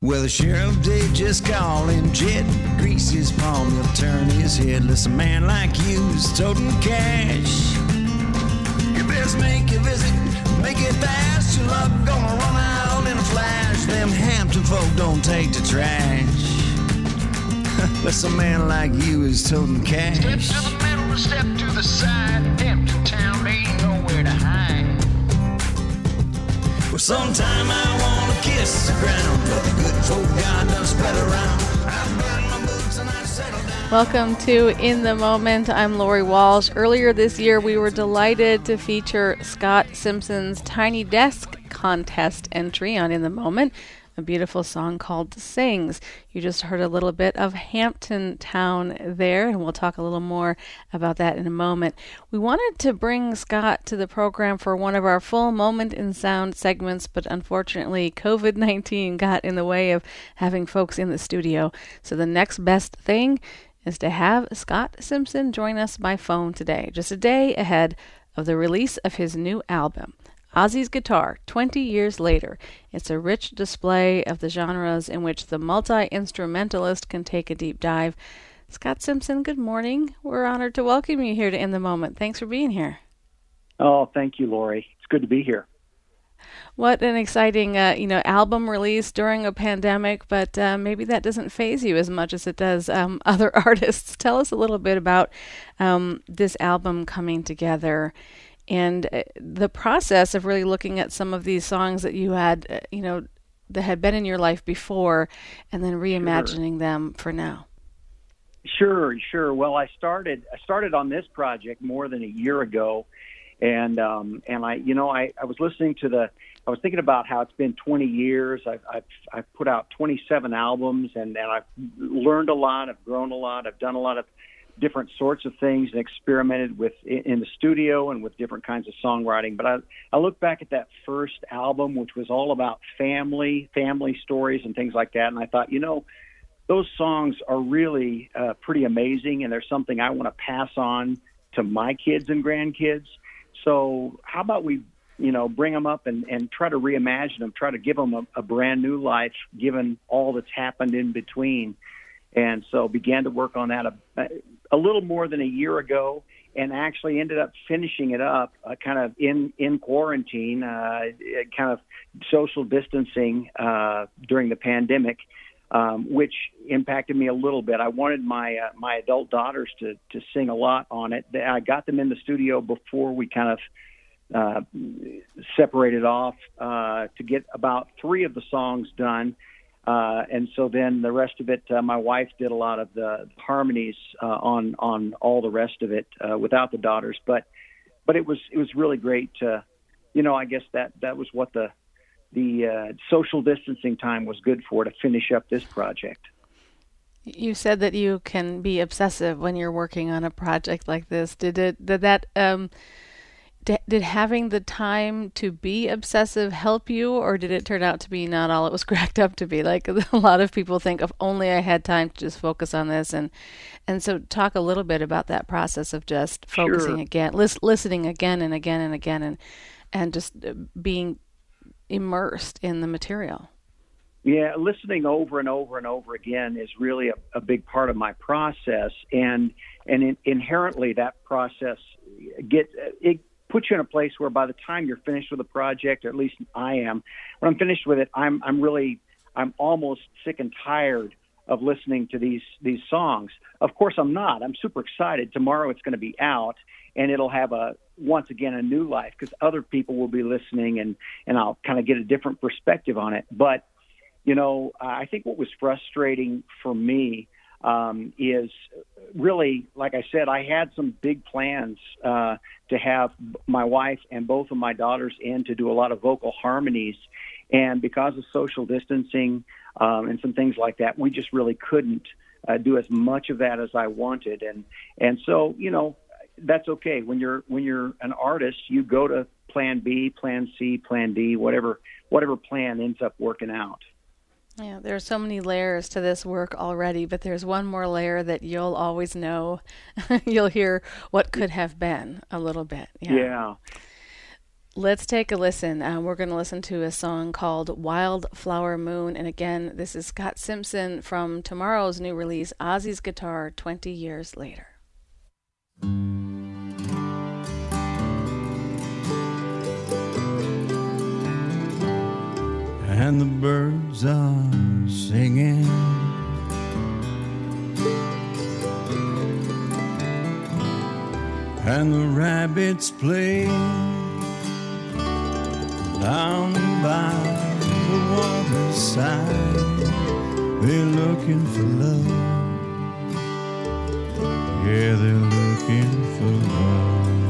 Well, the sheriff Dave just called him Jet. Grease his palm, he'll turn his head. Unless a man like you is toting cash. You best make your visit, make it fast. Your luck gonna run out in a flash. Them Hampton folk don't take the trash. Unless a man like you is toting cash. Step to the middle and step to the side. Hampton town ain't nowhere to hide. Well, sometime I wanna kiss the ground, but the good folk God done spread around. I burn my boots and I settle down. Welcome to In the Moment. I'm Lori Walsh. Earlier this year, we were delighted to feature Scott Simpson's Tiny Desk contest entry on In the Moment, a beautiful song called Sings. You just heard a little bit of Hampton Town there, and we'll talk a little more about that in a moment. We wanted to bring Scott to the program for one of our full Moment in Sound segments, but unfortunately COVID-19 got in the way of having folks in the studio. So the next best thing is to have Scott Simpson join us by phone today, just a day ahead of the release of his new album, Ozzy's Guitar, 20 years later. It's a rich display of the genres in which the multi-instrumentalist can take a deep dive. Scott Simpson, good morning. We're honored to welcome you here to In the Moment. Thanks for being here. Oh, thank you, Lori. It's good to be here. What an exciting, album release during a pandemic, but maybe that doesn't faze you as much as it does other artists. Tell us a little bit about this album coming together and the process of really looking at some of these songs that you had, that had been in your life before, and then reimagining them for now. Sure. Well, I started on this project more than a year ago, and I was listening to I was thinking about how it's been 20 years. I've put out 27 albums, and I've learned a lot. I've grown a lot. I've done a lot of different sorts of things and experimented with in the studio and with different kinds of songwriting. But I look back at that first album, which was all about family stories and things like that. And I thought, those songs are really pretty amazing. And there's something I want to pass on to my kids and grandkids. So how about we, bring them up and try to reimagine them, try to give them a brand new life, given all that's happened in between. And so began to work on that a little more than a year ago, and actually ended up finishing it up kind of in quarantine, kind of social distancing during the pandemic, which impacted me a little bit. I wanted my adult daughters to sing a lot on it. I got them in the studio before we kind of separated off to get about 3 of the songs done. And so then the rest of it, my wife did a lot of the harmonies on all the rest of it without the daughters. But it was really great to, I guess that was what the social distancing time was good for, to finish up this project. You said that you can be obsessive when you're working on a project like this. Did having the time to be obsessive help you, or did it turn out to be not all it was cracked up to be? Like a lot of people think, if only I had time to just focus on this. And so talk a little bit about that process of just focusing again, listening again and again and again, and just being immersed in the material. Yeah, listening over and over and over again is really a big part of my process. And inherently that process it puts you in a place where by the time you're finished with a project, or at least I am, when I'm finished with it, I'm almost sick and tired of listening to these songs. Of course I'm not. I'm super excited. Tomorrow it's going to be out, and it'll have once again a new life, because other people will be listening, and I'll kind of get a different perspective on it. But I think what was frustrating for me is really, like I said, I had some big plans to have my wife and both of my daughters in to do a lot of vocal harmonies. And because of social distancing and some things like that, we just really couldn't do as much of that as I wanted. And so, that's okay. When you're an artist, you go to plan B, plan C, plan D, whatever plan ends up working out. Yeah, there are so many layers to this work already, but there's one more layer that you'll always know. You'll hear what could have been a little bit. Yeah. Let's take a listen. We're going to listen to a song called Wildflower Moon. And again, this is Scott Simpson from tomorrow's new release, Ozzy's Guitar, 20 Years Later. And the birds are singing, and the rabbits play down by the waterside. They're looking for love. Yeah, they're looking for love.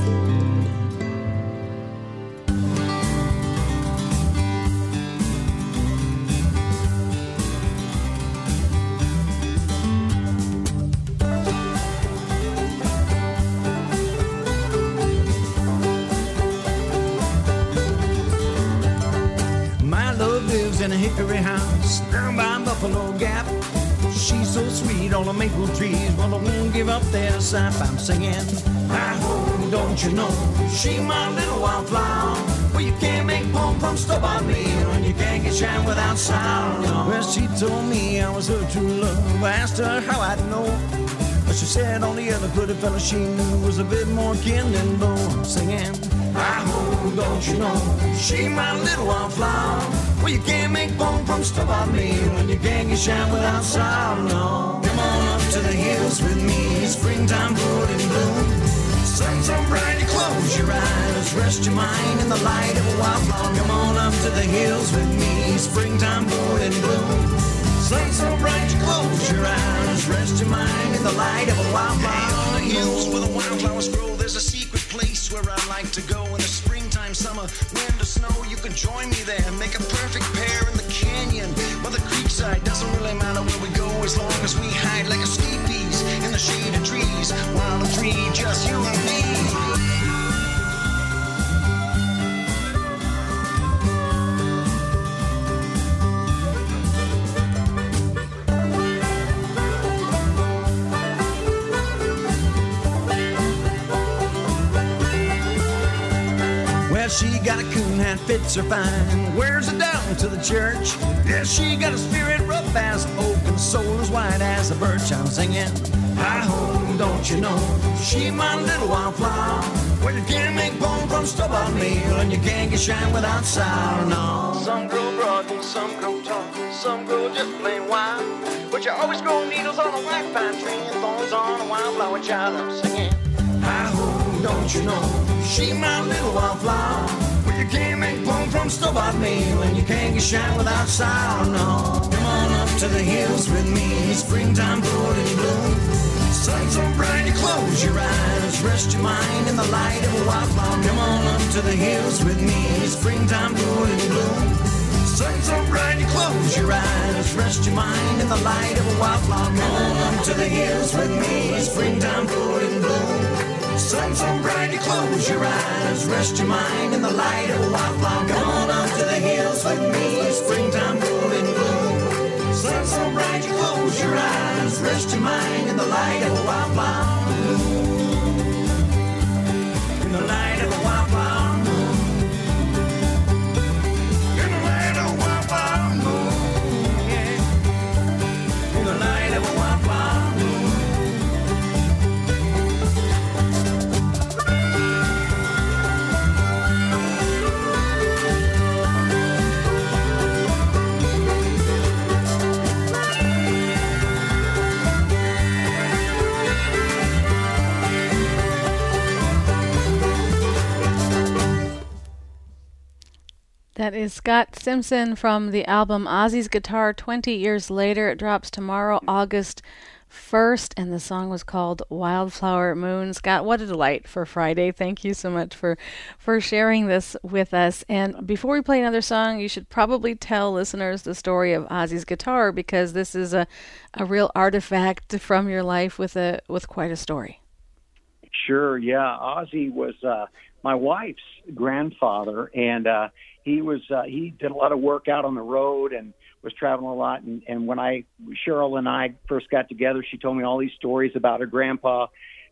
In a hickory house down by Buffalo Gap. She's so sweet on the maple trees, well, I won't give up their sap. I'm singing, hi-ho, don't you know, she my little wildflower. Well, you can't make pom-pom stop on me, and you can't get shine without sound. No. Well, she told me I was her true love. I asked her how I'd know, but she said on the other pretty fella she knew was a bit more kin than though. I'm singing, hi-ho, don't you know, she my little wildflower. Well, you can't make pom-pom stop on me, when you can't get shine without sound, no. Come on up to the hills with me, springtime full in bloom. Sun so bright you close your eyes, rest your mind in the light of a wildflower. Come on up to the hills with me, springtime full in bloom. Sun so bright you close your eyes, rest your mind in the light of a wildflower. Hey, on the hills where the wildflowers grow, there's a secret place where I like to go in the springtime, summer, wind or snow. You can join me there, make a perfect pair in the canyon or the creekside. Doesn't really matter where we go as long as we hide like escapees in the shade of trees, wild and free, just you and me. She got a coon hat, fits her fine, wears it down to the church. Yeah, she got a spirit rough as oak and soul as white as a birch. I'm singing, hi-ho, don't you know, she my little wildflower. Well, you can't make pom-pom stop on me, and you can't get shine without sound, no. Some grow broad, some grow tall, some grow just plain wild. But you always grow needles on a white pine tree and thorns on a wildflower child. I'm singing, hi-ho, don't you know, she my little wildflower. Well, you can't make pom-pom stop on me, when you can't get shine without sound, no. Come on up to the hills with me, springtime full in bloom. Sun so bright you close your eyes, rest your mind in the light of a wildflower. Come on up to the hills with me, springtime full in bloom. Sun so bright you close your eyes, rest your mind in the light of a wildflower. Come on up to the hills with me, springtime full in bloom. Sun so bright you close your eyes, rest your mind in the light of a wildflower. Come on up to the hills with me, springtime full in bloom. Sun so bright you close your eyes, rest your mind in the light of a wildflower. In the light of a wildflower. In the light of a wildflower. Yeah. In the light of a wildflower. That is Scott Simpson from the album Ozzy's Guitar, 20 Years Later. It drops tomorrow, August 1st, and the song was called Wildflower Moon. Scott, what a delight for Friday. Thank you so much for sharing this with us. And before we play another song, you should probably tell listeners the story of Ozzy's Guitar, because this is a real artifact from your life with quite a story. Sure, yeah. Ozzy was my wife's grandfather, and he did a lot of work out on the road and was traveling a lot. And when Cheryl and I first got together, she told me all these stories about her grandpa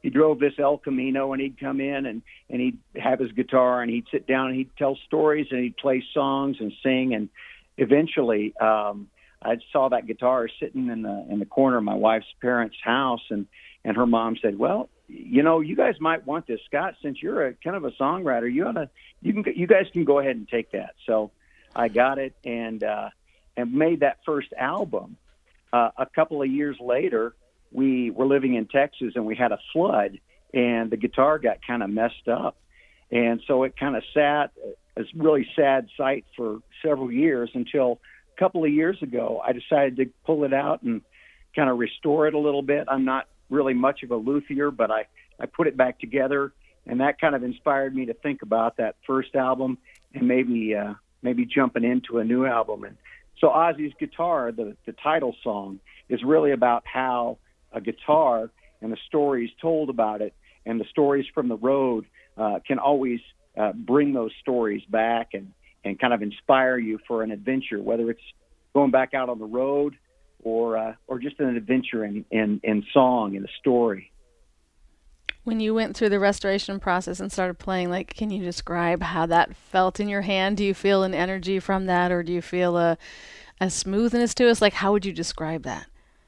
he drove this El Camino, and he'd come in and he'd have his guitar, and he'd sit down and he'd tell stories, and he'd play songs and sing. And eventually, I saw that guitar sitting in the corner of my wife's parents' house, and her mom said, "Well, you guys might want this, Scott, since you're a kind of a songwriter. You guys can go ahead and take that." So I got it and made that first album. A couple of years later, we were living in Texas, and we had a flood, and the guitar got kind of messed up, and so it kind of sat as a really sad sight for several years until a couple of years ago, I decided to pull it out and kind of restore it a little bit. I'm not really much of a luthier, but I put it back together, and that kind of inspired me to think about that first album and maybe jumping into a new album. And so Ozzy's Guitar, the title song, is really about how a guitar and the stories told about it and the stories from the road can always bring those stories back and kind of inspire you for an adventure, whether it's going back out on the road or just an adventure in song, in a story. When you went through the restoration process and started playing, can you describe how that felt in your hand? Do you feel an energy from that, or do you feel a smoothness to it? How would you describe that?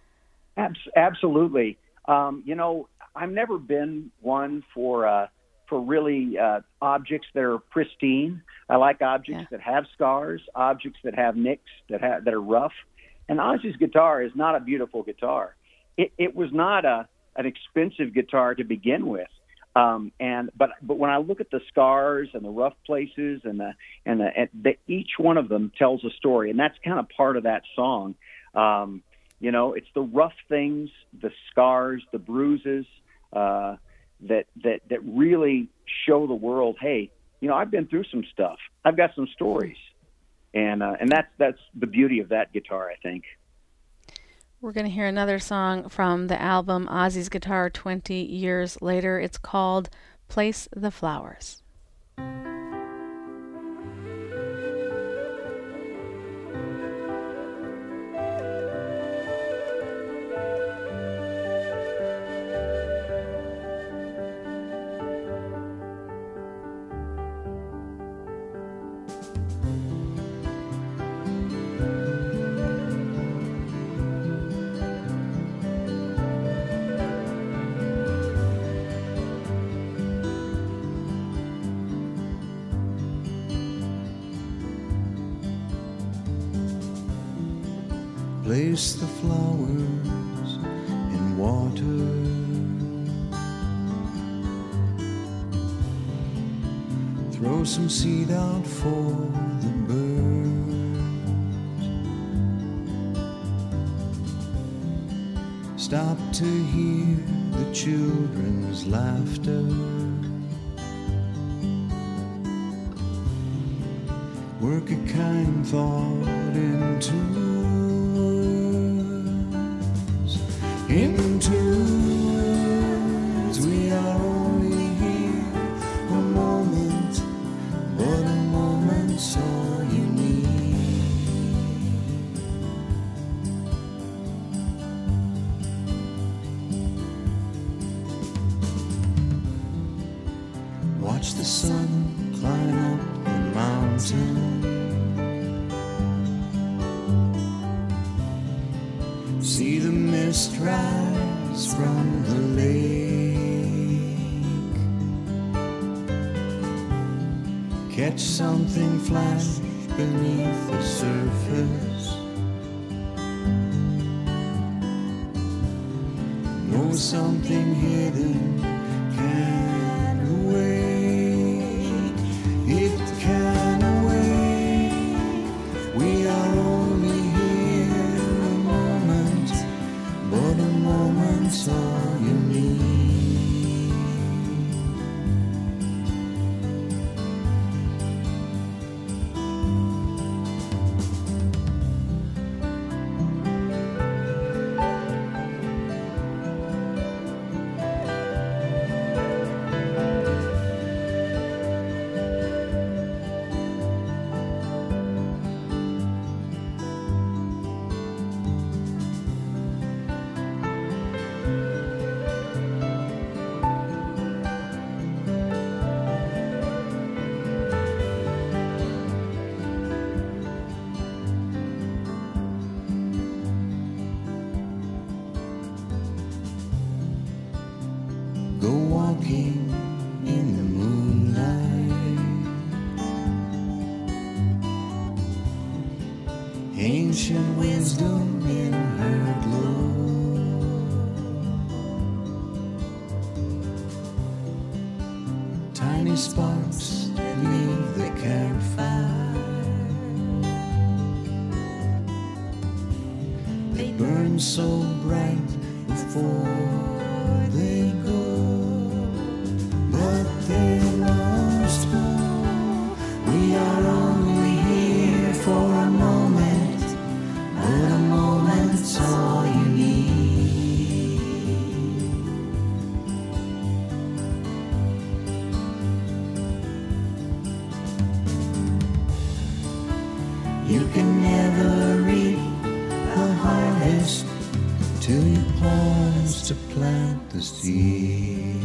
Absolutely. I've never been one for really objects that are pristine. I like objects that have scars, objects that have nicks, that are rough. And Ozzy's Guitar is not a beautiful guitar. It was not an expensive guitar to begin with. But when I look at the scars and the rough places and each one of them tells a story, and that's kind of part of that song. It's the rough things, the scars, the bruises that really show the world, hey, I've been through some stuff. I've got some stories, and that's the beauty of that guitar, I think. We're going to hear another song from the album Ozzy's Guitar 20 Years Later. It's called Place the Flowers. Place the flowers in water, throw some seed out for the birds, stop to hear the children's laughter, work a kind thought into words. We are only here a moment, but a moment's all you need. Watch the sun climb up the mountain, see the mist rise from the lake, catch something flash beneath the surface, know something hidden can awake, it can awake. We are only here a moment, but a moment's all you need. walking in the moonlight. Ancient wisdom in her glow. Tiny sparks that leave the campfire. They burn so bright before they go, but they must go. We are only here for a moment, but a moment's all you need. You can never reap the harvest till you pause to plant the seed.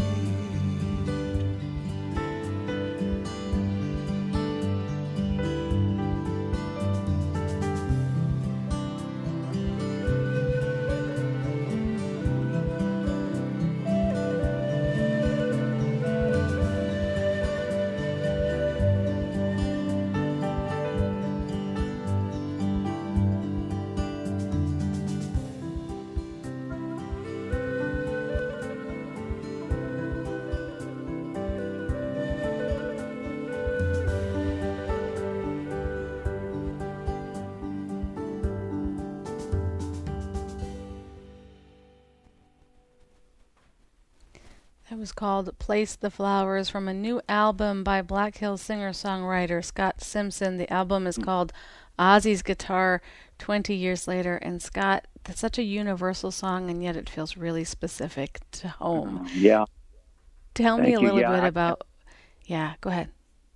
It was called Place the Flowers from a new album by Black Hills singer-songwriter Scott Simpson. The album is called Ozzy's Guitar 20 Years Later. And Scott, that's such a universal song, and yet it feels really specific to home. Yeah. Tell me a Thank you. little Yeah, bit about... Yeah, go ahead.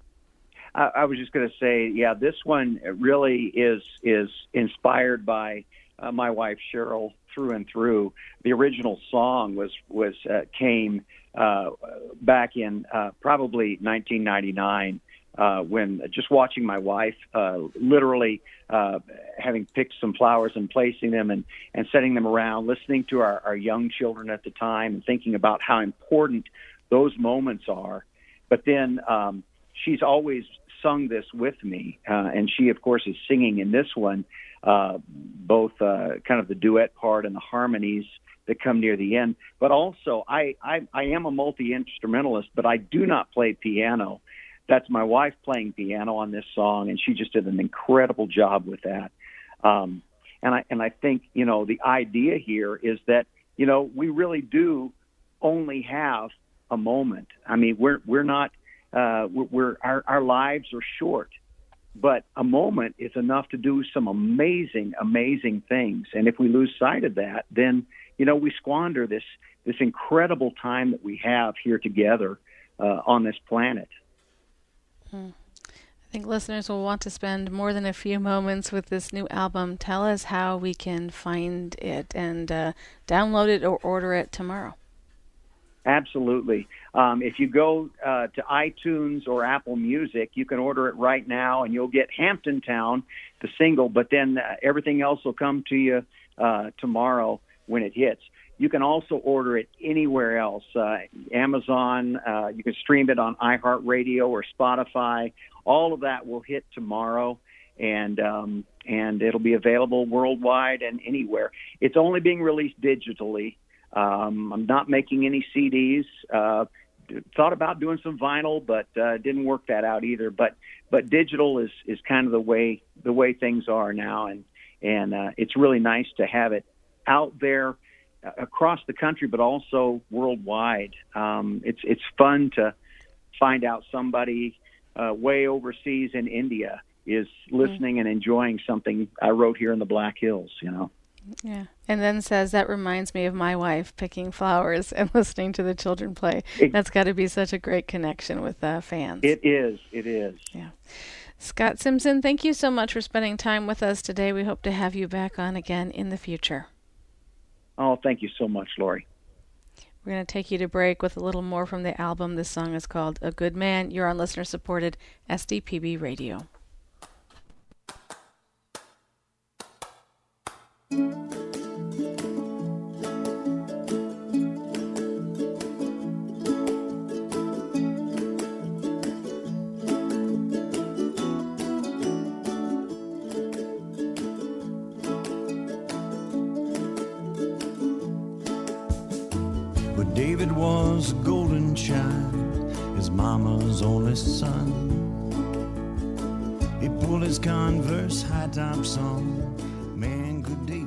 I was just going to say, yeah, this one really is inspired by my wife Cheryl through and through. The original song came back in probably 1999 when just watching my wife literally having picked some flowers and placing them and setting them around, listening to our young children at the time and thinking about how important those moments are. But then she's always sung this with me, and she, of course, is singing in this one, both kind of the duet part and the harmonies that come near the end. But also, I am a multi-instrumentalist, but I do not play piano. That's my wife playing piano on this song, and she just did an incredible job with that. And I think, the idea here is that, we really do only have a moment. I mean, we're not, our lives are short, but a moment is enough to do some amazing, amazing things. And if we lose sight of that, then, we squander this incredible time that we have here together on this planet. I think listeners will want to spend more than a few moments with this new album. Tell us how we can find it and download it or order it tomorrow. Absolutely. If you go to iTunes or Apple Music, you can order it right now, and you'll get Hampton Town, the single, but then everything else will come to you tomorrow when it hits. You can also order it anywhere else, Amazon. You can stream it on iHeartRadio or Spotify. All of that will hit tomorrow, and it'll be available worldwide and anywhere. It's only being released digitally. I'm not making any CDs. Thought about doing some vinyl, but didn't work that out either. But digital is kind of the way things are now, and it's really nice to have it out there across the country, but also worldwide. It's fun to find out somebody way overseas in India is listening and enjoying something I wrote here in the Black Hills. Yeah, and then says, that reminds me of my wife picking flowers and listening to the children play. That's got to be such a great connection with fans. It is. Yeah. Scott Simpson, thank you so much for spending time with us today. We hope to have you back on again in the future. Oh, thank you so much, Lori. We're going to take you to break with a little more from the album. This song is called A Good Man. You're on listener-supported SDPB Radio. But David was a golden child, his mama's only son. He pulled his Converse high tops on, man, could David